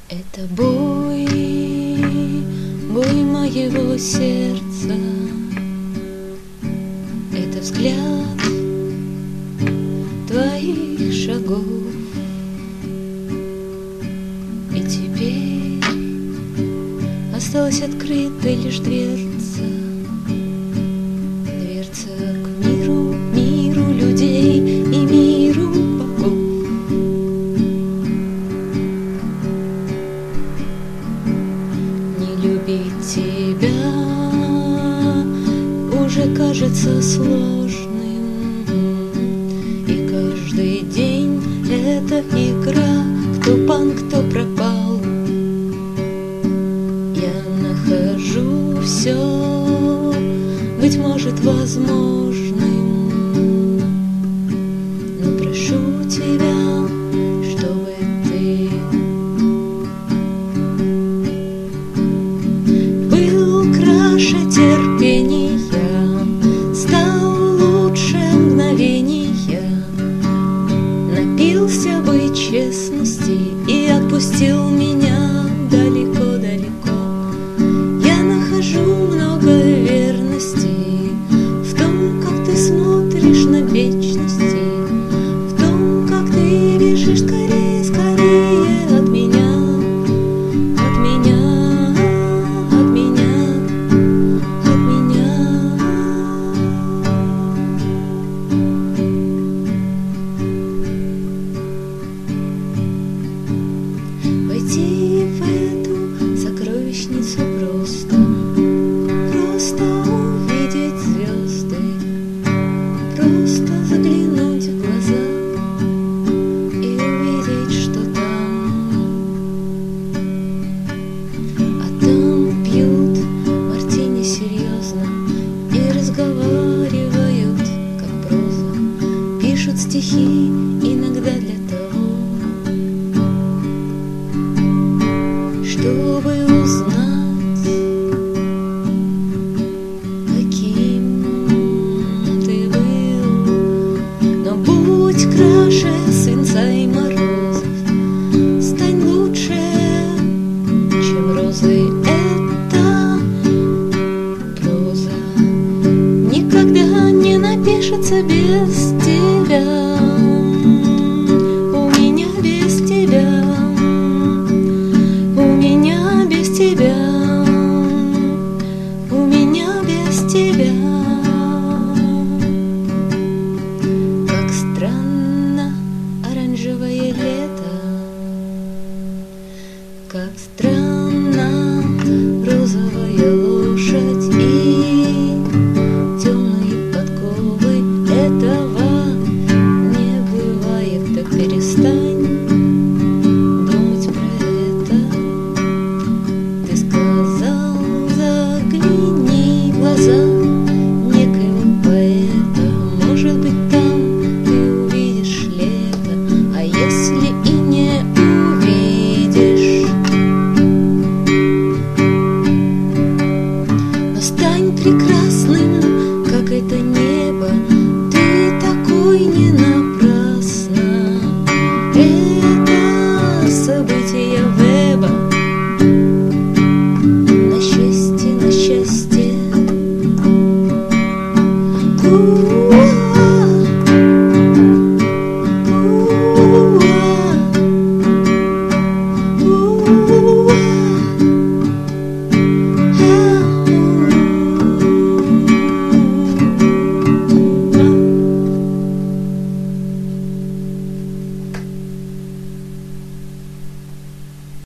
Это бой, бой моего сердца. Это взгляд твоих шагов. И теперь осталась открытой лишь дверца. Дверца к миру, миру людей и миру богов. Не любить тебя уже кажется сложным, и каждый день это игра, кто пан, кто пропал. Я нахожу все, быть может, возможным, но прошу тебя, чтобы ты был краше терпения, стал лучше мгновения, напился бы честности и отпустил меня далеко-далеко. Я нахожу много верности в том, как ты смотришь на вечности, в том, как ты бежишь скорее, скорее от меня, от меня, от меня, от меня. Войти в эту сокровищницу просто, просто увидеть звезды, просто заглянуть в глаза и увидеть, что там. А там пьют мартини серьезно и разговаривают, как проза, пишут стихи иногда для того, чтобы узнать, каким ты был. Но будь краше свинца и морозов, стань лучше, чем розы. Это проза никогда не напишется без тебя. У меня без тебя, у меня без тебя, у меня без тебя. Как странно оранжевое лето, как странно